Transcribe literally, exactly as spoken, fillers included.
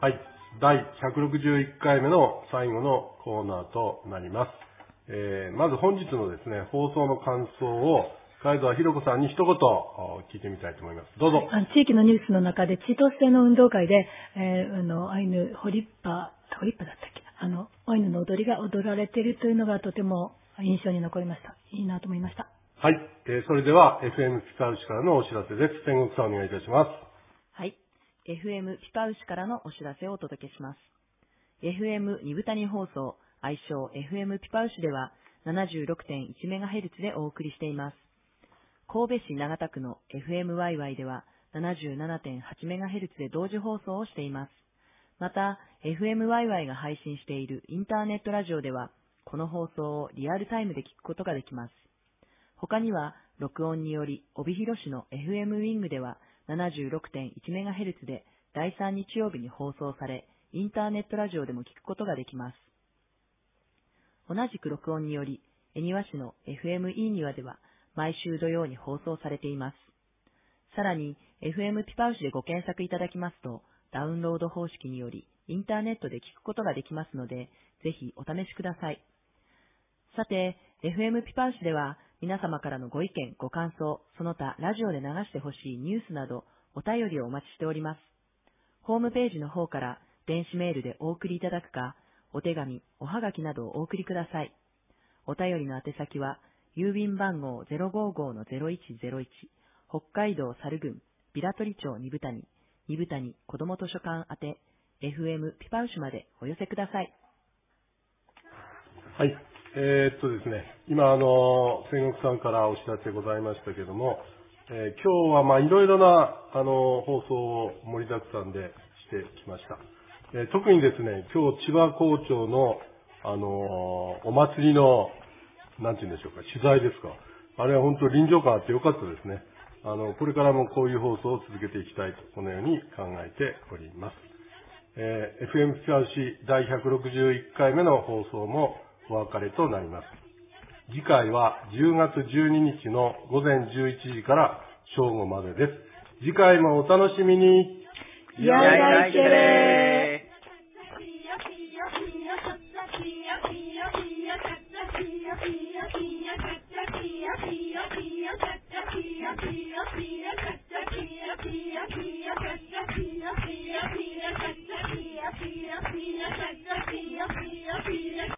はい、だいひゃくろくじゅういっかいめの最後のコーナーとなります。えー、まず本日のですね、放送の感想を、貝沢ひろ子さんに一言聞いてみたいと思います。どうぞ。 あの地域のニュースの中で、地頭制の運動会で、えー、あの、アイヌ、ホリッパ、ホリッパだったっけあの、アイヌの踊りが踊られているというのがとても印象に残りました。いいなと思いました。 はい、えー、それでは エフエム ピパウシからのお知らせです。天国さんお願いいたします。 はい、エフエム ピパウシからのお知らせをお届けします。エフエム 二部谷放送、愛称 エフエム ピパウシでは ななじゅうろくてんいちメガヘルツ でお送りしています。神戸市長田区の エフエムワイワイ では ななじゅうななてんはちメガヘルツ で同時放送をしています。また、エフエムワイワイ が配信しているインターネットラジオでは、この放送をリアルタイムで聞くことができます。他には、録音により、帯広市の エフエム ウィングでは ななじゅうろくてんいちメガヘルツ でだいさん日曜日に放送され、インターネットラジオでも聞くことができます。同じく録音により、恵庭市の エフエム イーニワでは毎週土曜に放送されています。さらに、エフエム ピパウシでご検索いただきますと、ダウンロード方式によりインターネットで聞くことができますので、ぜひお試しください。さて、エフエム ピパウシでは皆様からのご意見、ご感想、その他ラジオで流してほしいニュースなどお便りをお待ちしております。ホームページの方から電子メールでお送りいただくか、お手紙、おはがきなどをお送りください。お便りの宛先は、郵便番号 ゼロごーごーのゼロいちゼロいち、北海道猿郡、平取町二部谷、二部谷子ども図書館宛て、エフエム ピパウシまでお寄せください。 はい、えー、っとですね、今、あの、仙国さんからお知らせございましたけども、えー、今日はまあいろいろな、あの、放送を盛りだくさんでしてきました。えー、特にですね、今日千葉校長の、あの、お祭りの、なんて言うんでしょうか、取材ですか。あれは本当臨場感あってよかったですね。あの、これからもこういう放送を続けていきたいと、このように考えております。えー、エフエム ピパウシだいひゃくろくじゅういっかいめの放送もお別れとなります。次回はじゅうがつじゅうににちのごぜんじゅういちじから正午までです。次回もお楽しみに。 やいらいけれー。